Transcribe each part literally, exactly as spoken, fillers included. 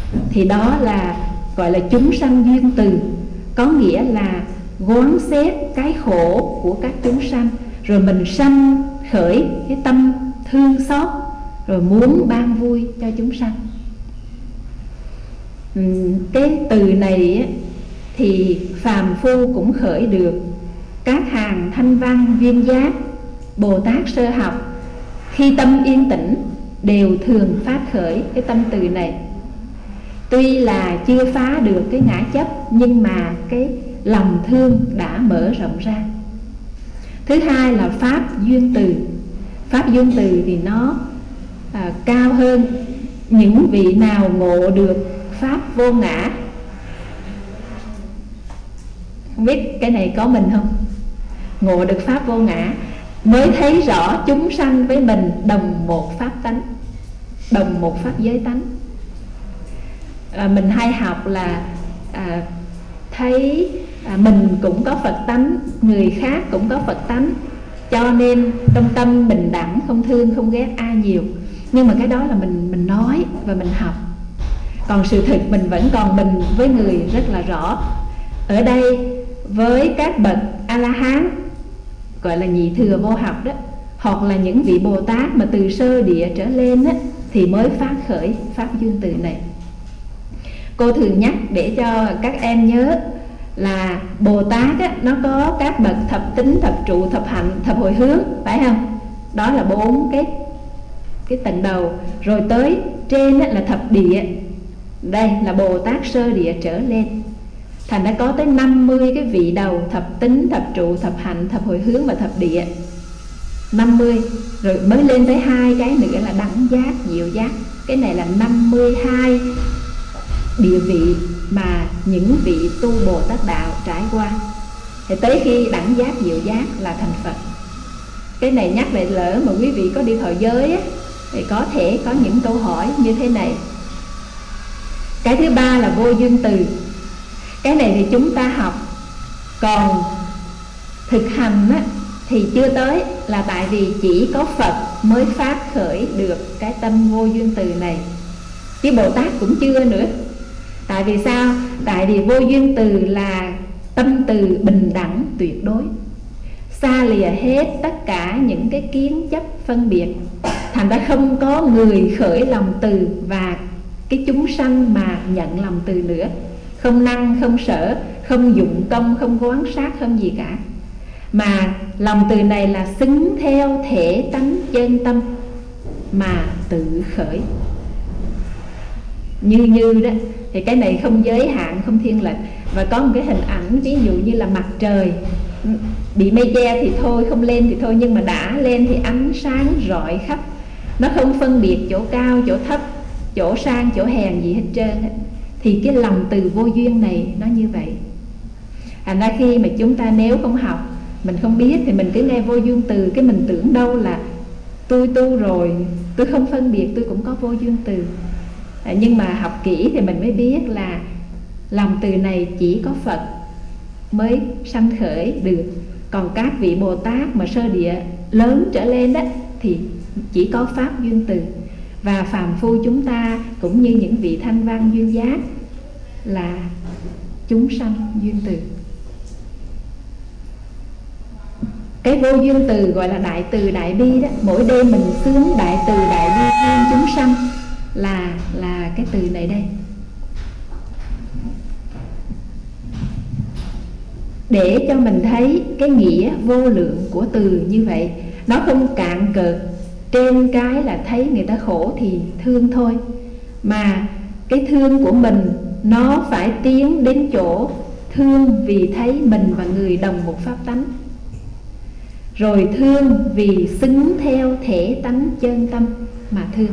thì đó là gọi là chúng sanh duyên từ, có nghĩa là quán xét cái khổ của các chúng sanh, rồi mình sanh khởi cái tâm thương xót, rồi muốn ban vui cho chúng sanh. Cái từ này thì phàm phu cũng khởi được. Các hàng thanh văn viên giác, Bồ Tát sơ học, khi tâm yên tĩnh đều thường phát khởi cái tâm từ này. Tuy là chưa phá được cái ngã chấp, nhưng mà cái lòng thương đã mở rộng ra. Thứ hai là pháp duyên từ. Pháp duyên từ thì nó à, cao hơn. Những vị nào ngộ được pháp vô ngã, không biết cái này có mình không? Ngộ được pháp vô ngã mới thấy rõ chúng sanh với mình đồng một pháp tánh, đồng một pháp giới tánh. à, Mình hay học là à, thấy à, mình cũng có Phật tánh, người khác cũng có Phật tánh, cho nên trong tâm bình đẳng, không thương không ghét ai nhiều. Nhưng mà cái đó là mình mình nói và mình học, còn sự thực mình vẫn còn mình với người rất là rõ. Ở đây với các bậc A-la-hán, gọi là nhị thừa vô học đó, hoặc là những vị Bồ Tát mà từ sơ địa trở lên đó, thì mới phát khởi pháp duyên từ này. Cô thường nhắc để cho các em nhớ là Bồ Tát á, nó có các bậc thập tính, thập trụ, thập hạnh, thập hồi hướng, phải không? Đó là bốn cái cái tầng đầu. Rồi tới trên á, là thập địa. Đây là Bồ Tát sơ địa trở lên. Thành đã có tới năm mươi cái vị đầu: thập tính, thập trụ, thập hạnh, thập hồi hướng và thập địa. Năm mươi. Rồi mới lên tới hai cái nữa là đẳng giác, diệu giác. Cái này là năm mươi hai địa vị mà những vị tu Bồ Tát đạo trải qua. Thì tới khi đẳng giác, diệu giác là thành Phật. Cái này nhắc lại, lỡ mà quý vị có đi thọ giới á, thì có thể có những câu hỏi như thế này. Cái thứ ba là vô duyên từ. Cái này thì chúng ta học, còn thực hành á, thì chưa tới, là tại vì chỉ có Phật mới phát khởi được cái tâm vô duyên từ này, chứ Bồ Tát cũng chưa nữa. Tại vì sao? Tại vì vô duyên từ là tâm từ bình đẳng tuyệt đối, xa lìa hết tất cả những cái kiến chấp phân biệt. Thành ra không có người khởi lòng từ và cái chúng sanh mà nhận lòng từ nữa. Không năng, không sở, không dụng công, không quán sát, không gì cả. Mà lòng từ này là xứng theo thể tánh chân tâm mà tự khởi. Như như đó, thì cái này không giới hạn, không thiên lệch. Và có một cái hình ảnh ví dụ như là mặt trời bị mây che thì thôi, không lên thì thôi, nhưng mà đã lên thì ánh sáng rọi khắp. Nó không phân biệt chỗ cao, chỗ thấp, chỗ sang, chỗ hèn gì hết trơn. Thì cái lòng từ vô duyên này nó như vậy. Thành ra khi mà chúng ta nếu không học, mình không biết, thì mình cứ nghe vô duyên từ, cái mình tưởng đâu là tôi tu rồi, tôi không phân biệt, tôi cũng có vô duyên từ. à, Nhưng mà học kỹ thì mình mới biết là lòng từ này chỉ có Phật mới sanh khởi được. Còn các vị Bồ Tát mà sơ địa lớn trở lên đó thì chỉ có pháp duyên từ. Và phàm phu chúng ta cũng như những vị thanh văn duyên giác là chúng sanh duyên từ. Cái vô duyên từ gọi là đại từ đại bi đó. Mỗi đêm mình xướng đại từ đại bi duyên chúng sanh là là cái từ này đây. Để cho mình thấy cái nghĩa vô lượng của từ như vậy. Nó không cạn cợt trên cái là thấy người ta khổ thì thương thôi, mà cái thương của mình nó phải tiến đến chỗ thương vì thấy mình và người đồng một pháp tánh, rồi thương vì xứng theo thể tánh chân tâm mà thương.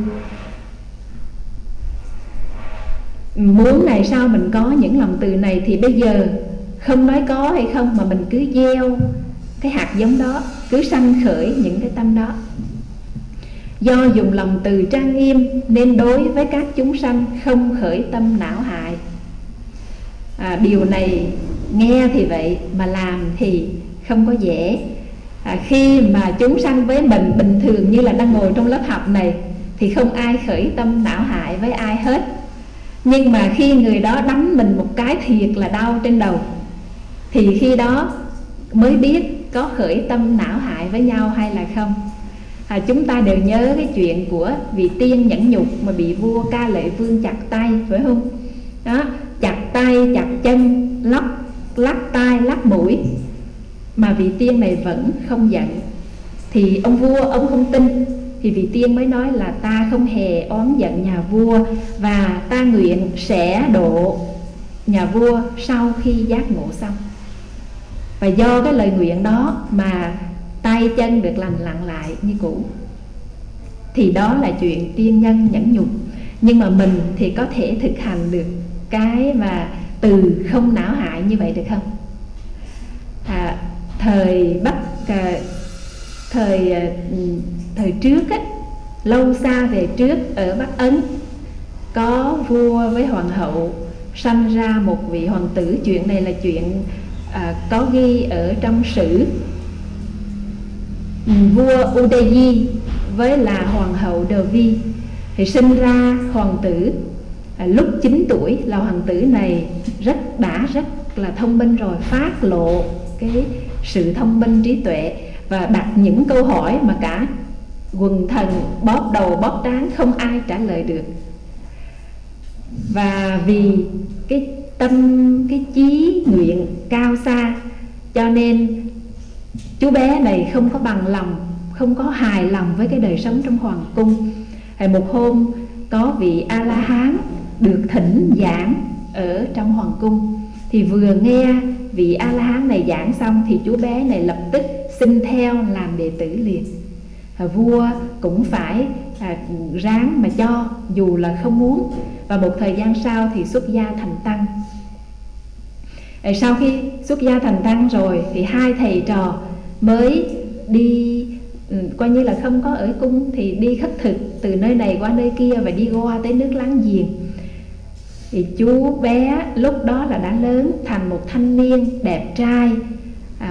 Muốn này sao mình có những lòng từ này, thì bây giờ không nói có hay không, mà mình cứ gieo cái hạt giống đó, cứ sanh khởi những cái tâm đó. Do dùng lòng từ trang nghiêm nên đối với các chúng sanh không khởi tâm não hại. à, Điều này nghe thì vậy mà làm thì không có dễ. à, Khi mà chúng sanh với mình bình thường như là đang ngồi trong lớp học này thì không ai khởi tâm não hại với ai hết. Nhưng mà khi người đó đánh mình một cái thiệt là đau trên đầu, thì khi đó mới biết có khởi tâm não hại với nhau hay là không. à, Chúng ta đều nhớ cái chuyện của vị tiên nhẫn nhục mà bị vua Ca Lệ Vương chặt tay, phải không? Đó, chặt tay, chặt chân, lắc, lắc tai, lắc mũi, mà vị tiên này vẫn không giận. Thì ông vua ông không tin, thì vị tiên mới nói là ta không hề oán giận nhà vua, và ta nguyện sẽ độ nhà vua sau khi giác ngộ xong. Và do cái lời nguyện đó mà tay chân được lành lặn lại như cũ. Thì đó là chuyện tiên nhân nhẫn nhục. Nhưng mà mình thì có thể thực hành được cái mà từ không não hại như vậy được không? à, Thời Bắc à, Thời à, thời trước á, lâu xa về trước, ở Bắc Ấn có vua với hoàng hậu sanh ra một vị hoàng tử. Chuyện này là chuyện à, có ghi ở trong sử. Vua Udayi với là hoàng hậu Đờ Vi thì sinh ra hoàng tử. à, Lúc chín tuổi là hoàng tử này rất đã rất là thông minh rồi, phát lộ cái sự thông minh trí tuệ, và đặt những câu hỏi mà cả quần thần bóp đầu bóp trán không ai trả lời được. Và vì cái tâm, cái chí nguyện cao xa, cho nên chú bé này không có bằng lòng, không có hài lòng với cái đời sống trong hoàng cung. Thì một hôm có vị A-la-hán được thỉnh giảng ở trong hoàng cung. Thì vừa nghe vị A-la-hán này giảng xong thì chú bé này lập tức xin theo làm đệ tử liền. à, Vua cũng phải à, ráng mà cho, dù là không muốn. Và một thời gian sau thì xuất gia thành tăng. à, Sau khi xuất gia thành tăng rồi thì hai thầy trò mới đi, ừ, coi như là không có ở cung, thì đi khất thực từ nơi này qua nơi kia và đi qua tới nước láng giềng. Thì chú bé lúc đó là đã lớn thành một thanh niên đẹp trai. à,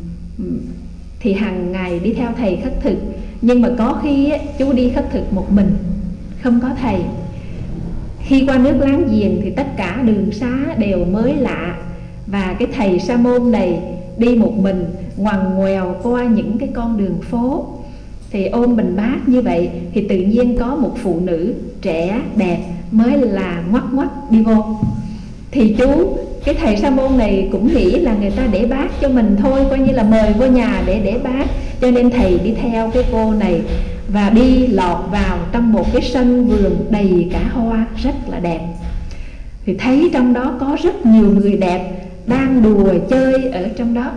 Thì hàng ngày đi theo thầy khất thực. Nhưng mà có khi á, chú đi khất thực một mình, không có thầy. Khi qua nước láng giềng thì tất cả đường xá đều mới lạ, và cái thầy sa môn này đi một mình ngoằn ngoèo qua những cái con đường phố. Thì ôm bình bát như vậy thì tự nhiên có một phụ nữ trẻ đẹp mới là ngoắc ngoắc đi vô. Thì chú, cái thầy sa môn này cũng nghĩ là người ta để bát cho mình thôi, coi như là mời vô nhà để để bát. Cho nên thầy đi theo cái cô này và đi lọt vào trong một cái sân vườn đầy cả hoa rất là đẹp. Thì thấy trong đó có rất nhiều người đẹp đang đùa chơi ở trong đó.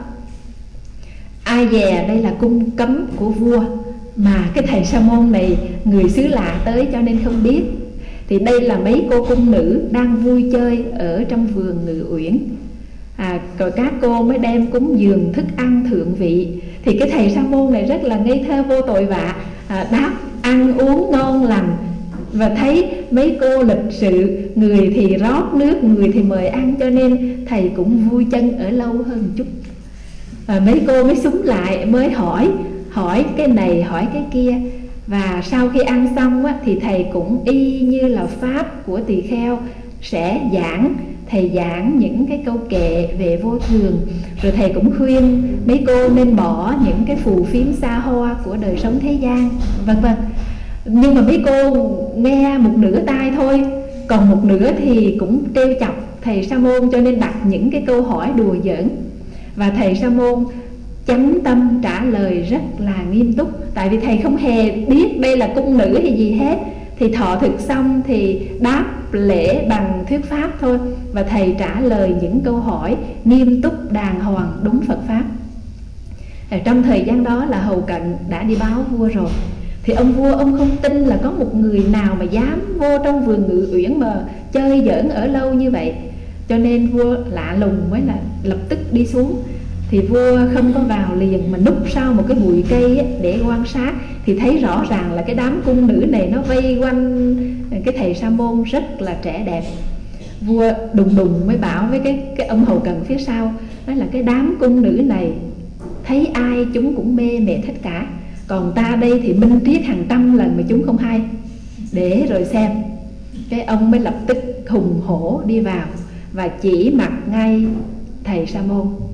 Ai dè đây là cung cấm của vua, mà cái thầy sa môn này người xứ lạ tới cho nên không biết. Thì đây là mấy cô cung nữ đang vui chơi ở trong vườn Ngự Uyển. à, Rồi các cô mới đem cúng dường thức ăn thượng vị. Thì cái thầy sa môn này rất là ngây thơ vô tội vạ, à, đáp ăn uống ngon lành. Và thấy mấy cô lịch sự, người thì rót nước, người thì mời ăn, cho nên thầy cũng vui chân ở lâu hơn chút. à, Mấy cô mới súng lại, mới hỏi hỏi cái này hỏi cái kia. Và sau khi ăn xong á, thì thầy cũng y như là pháp của tỳ kheo sẽ giảng. Thầy giảng những cái câu kệ về vô thường. Rồi thầy cũng khuyên mấy cô nên bỏ những cái phù phiếm xa hoa của đời sống thế gian, vân vân. Nhưng mà mấy cô nghe một nửa tai thôi, còn một nửa thì cũng trêu chọc thầy sa môn, cho nên đặt những cái câu hỏi đùa giỡn. Và thầy sa môn chánh tâm trả lời rất là nghiêm túc. Tại vì thầy không hề biết đây là cung nữ hay gì hết. Thì thọ thực xong thì đáp lễ bằng thuyết pháp thôi. Và thầy trả lời những câu hỏi nghiêm túc đàng hoàng đúng Phật pháp. Ở trong thời gian đó là Hầu Cận đã đi báo vua rồi. Thì ông vua ông không tin là có một người nào mà dám vô trong vườn Ngự Uyển mà chơi giỡn ở lâu như vậy. Cho nên vua lạ lùng mới là lập tức đi xuống. Thì vua không có vào liền mà núp sau một cái bụi cây ấy để quan sát. Thì thấy rõ ràng là cái đám cung nữ này nó vây quanh cái thầy sa môn rất là trẻ đẹp. Vua đùng đùng mới bảo với cái, cái ông hầu cận phía sau, nói là cái đám cung nữ này thấy ai chúng cũng mê mệt hết cả. Còn ta đây thì minh triết hàng trăm lần mà chúng không hay. Để rồi xem. Cái ông mới lập tức hùng hổ đi vào và chỉ mặt ngay thầy Sa môn.